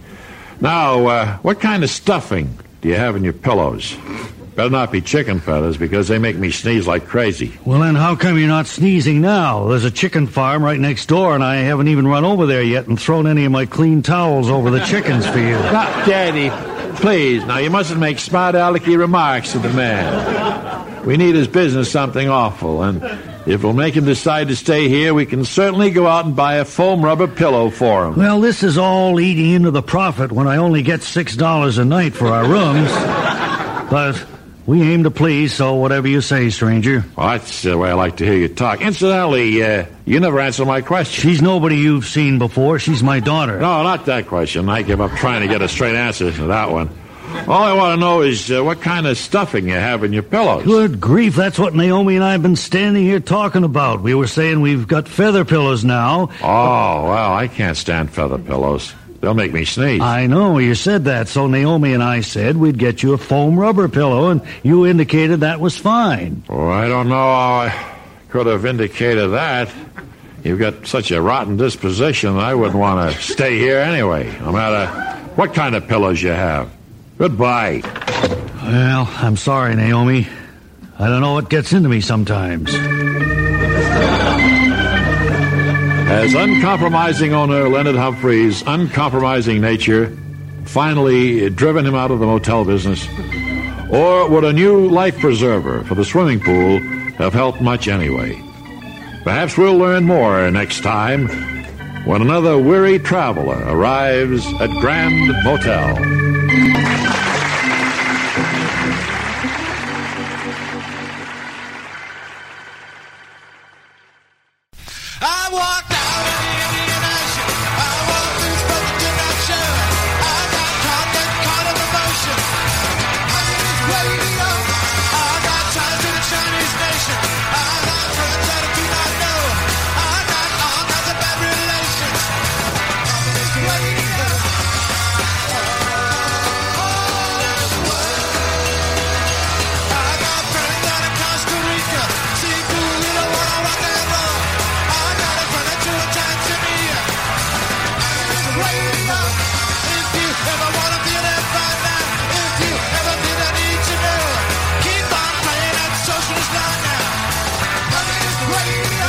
Now, what kind of stuffing do you have in your pillows? Better not be chicken feathers, because they make me sneeze like crazy. Well, then how come you're not sneezing now? There's a chicken farm right next door, and I haven't even run over there yet and thrown any of my clean towels over the chickens for you. Now, Daddy, please, now you mustn't make smart alecky remarks to the man. We need his business something awful, and if we'll make him decide to stay here, we can certainly go out and buy a foam rubber pillow for him. Well, this is all eating into the profit when I only get $6 a night for our rooms. But We aim to please, so whatever you say, stranger. Well, that's the way I like to hear you talk. Incidentally, you never answered my question. She's nobody you've seen before. She's my daughter. No, not that question. I give up trying to get a straight answer to that one. All I want to know is what kind of stuffing you have in your pillows. Good grief, that's what Naomi and I have been standing here talking about. We were saying we've got feather pillows now. Oh, well, I can't stand feather pillows. They'll make me sneeze. I know, you said that. So Naomi and I said we'd get you a foam rubber pillow, and you indicated that was fine. Oh, I don't know how I could have indicated that. You've got such a rotten disposition, I wouldn't want to stay here anyway, no matter what kind of pillows you have. Goodbye. Well, I'm sorry, Naomi. I don't know what gets into me sometimes. Has uncompromising owner Leonard Humphrey's uncompromising nature finally driven him out of the motel business? Or would a new life preserver for the swimming pool have helped much anyway? Perhaps we'll learn more next time when another weary traveler arrives at Grand Motel. I walked out in the Indian Ocean. I walked through spoken to that show. I got caught in the motion. I was radio. I got ties to the Chinese nation. I got friends that I do not know. I got all kinds of bad relations. It's radio. I got friends out in Costa Rica. See cool, you don't wanna rock and roll. Radio. If you ever wanna feel it right now, if you ever feel the need to know, keep on playing that socialist line now. Money is radio.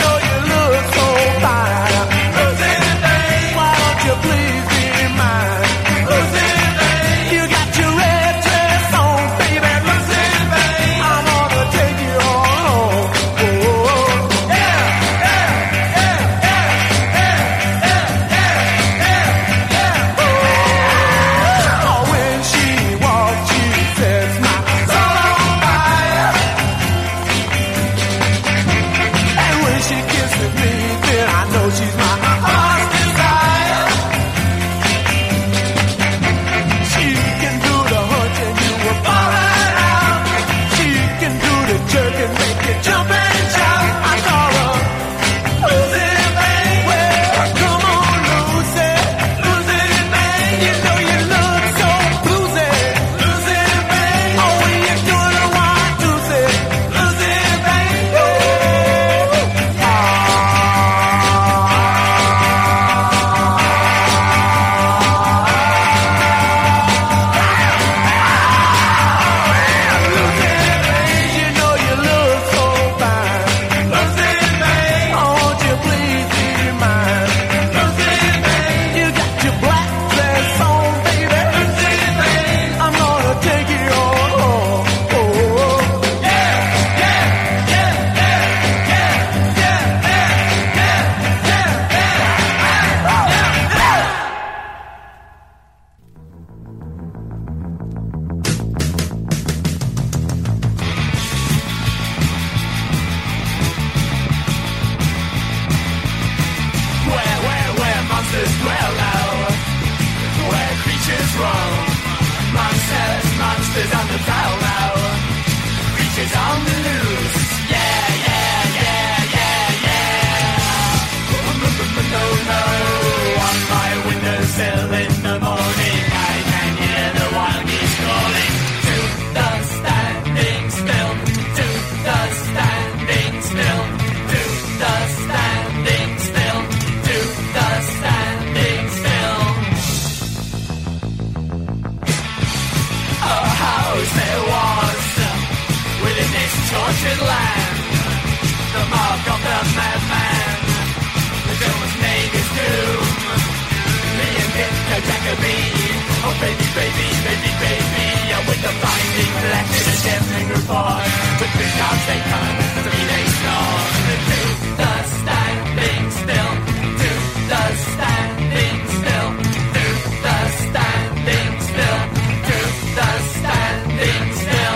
Please be mine. suppose there was within this tortured land the mark of the madman. The devil's name is doom. Me and him, no Jacoby. Oh baby, baby, baby, baby. With the blinding black and a deafening report. With 3 times they come, 3 days gone. To the standing still. To the standing still. To the standing still. To the standing still.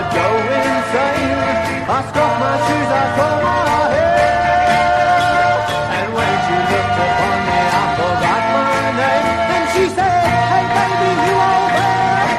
I'd go insane. I struck my shoes, I tore my hair. And when she looked upon me, I forgot my name. And she said, hey baby, you over there?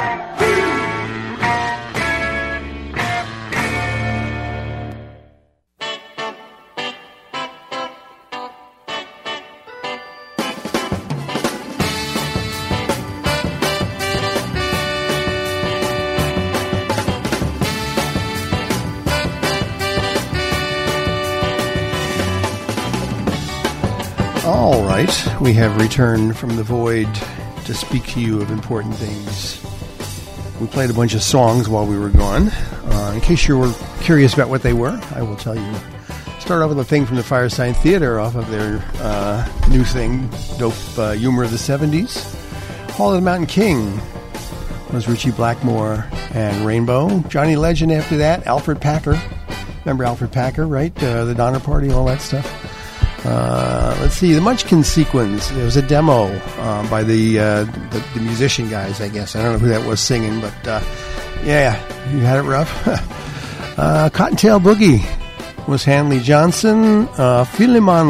All right, we have returned from the void to speak to you of important things. We played a bunch of songs while we were gone. In case you were curious about what they were, I will tell you. Start off with a thing from the Fireside Theater off of their new thing, Dope Humor of the 70s. Hall of the Mountain King was Ritchie Blackmore and Rainbow. Johnny Legend after that, Alfred Packer. Remember Alfred Packer, right? The Donner Party, all that stuff. Let's see, the Munchkin Sequence. It was a demo by the musician guys, I guess. I don't know who that was singing, but yeah, you had it rough. Cottontail Boogie was Hanley Johnson. Philemon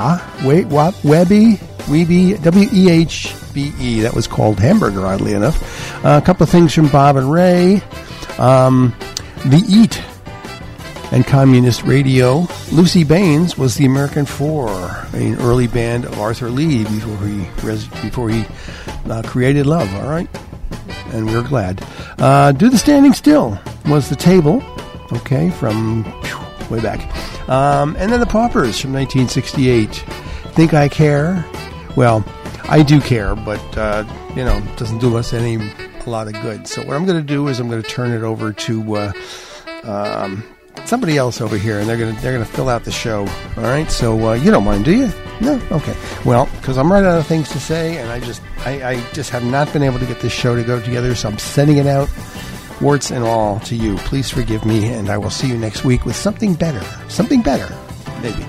Weeby, W-E-H-B-E. That was called Hamburger, oddly enough. A couple of things from Bob and Ray. The Eat and Communist Radio. Lucy Baines was the American Four, an early band of Arthur Lee before he created Love. All right, and we're glad. Do the Standing Still was the Table, okay, from way back, and then the Paupers from 1968. Think I Care? Well, I do care, but it doesn't do us a lot of good. So what I'm going to do is I'm going to turn it over to somebody else over here, and they're gonna fill out the show. All right, so you don't mind, do you? No, okay. Well, because I'm running out of things to say, and I just have not been able to get this show to go together, so I'm sending it out, warts and all, to you. Please forgive me, and I will see you next week with something better, maybe.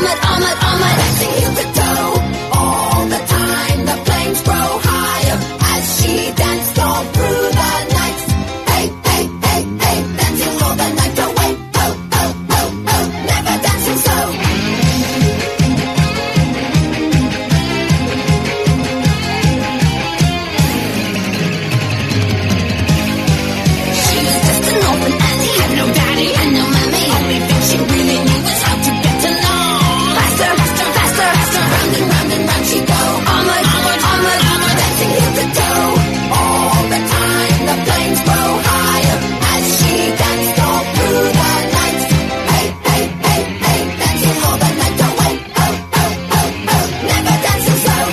dancing heel to toe. All the time the flames grow higher as she danced all through the night. Hey, hey, hey, hey, dancing all the night away. Oh, oh, oh, oh, never dancing slow. She was just an orphan Annie, had no daddy and no mommy. Only thing she really knew was how to get along. Faster, faster, faster, faster, round and round and round she go. Onward, onward, onward, onward, dancing heel to toe. All the time the flames grow higher as she danced all through the night. Hey, hey, hey, hey, dancing all the night away. Oh, oh, oh, oh, never dancing slow.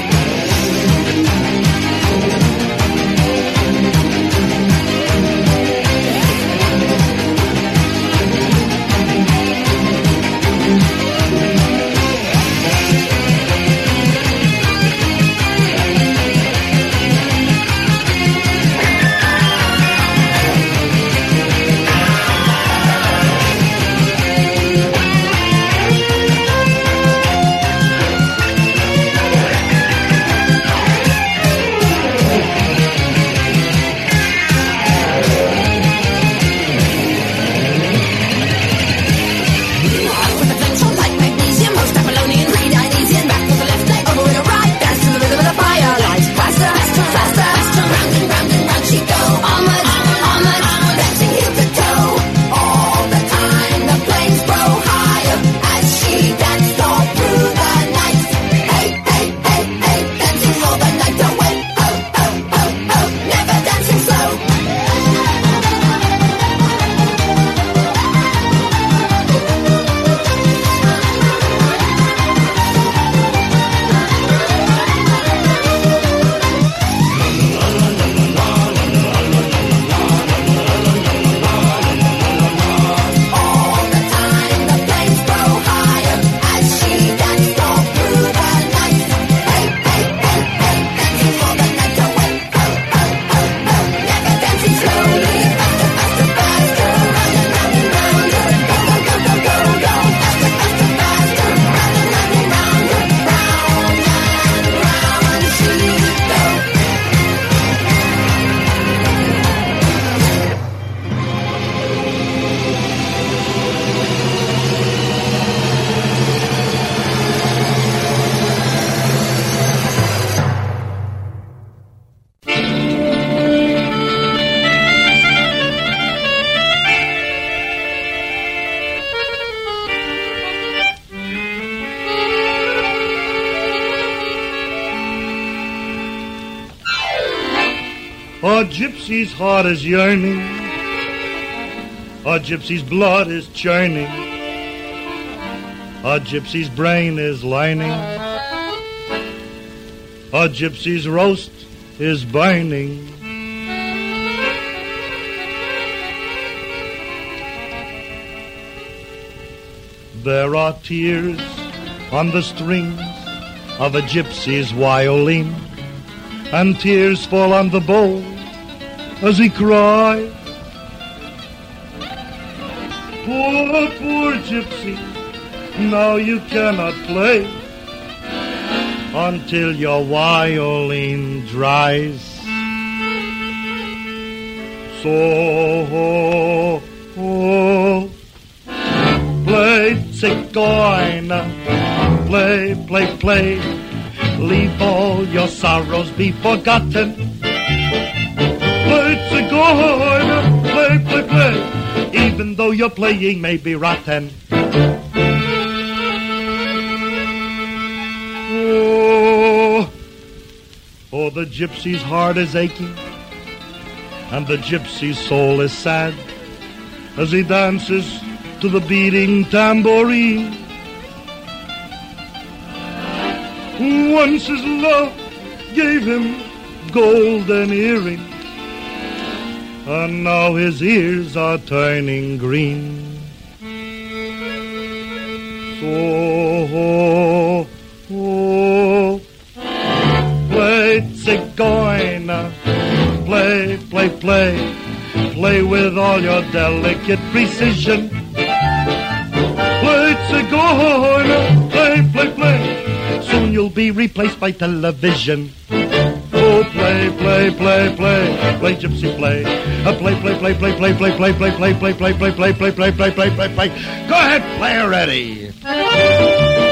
A gypsy's heart is yearning, a gypsy's blood is churning, a gypsy's brain is lining, a gypsy's roast is burning. There are tears on the strings of a gypsy's violin, and tears fall on the bowl as he cries. Poor, poor gypsy, now you cannot play until your violin dries. So, play, Zigeuner, play, play, play. Leave all your sorrows be forgotten. Play, Zigeuner, play, play, play, even though your playing may be rotten. Oh, the gypsy's heart is aching, and the gypsy's soul is sad, as he dances to the beating tambourine. Once his love gave him golden earrings, and now his ears are turning green. So, play, Zigeuner, play, play, play, play with all your delicate precision. Play, Zigeuner, play, play, play. Soon you'll be replaced by television. Oh, play, play, play, play, play, gypsy, play. Play, play, play, play, play, play, play, play, play, play, play, play, play, play, play, play, play, play, play. Go ahead, play already.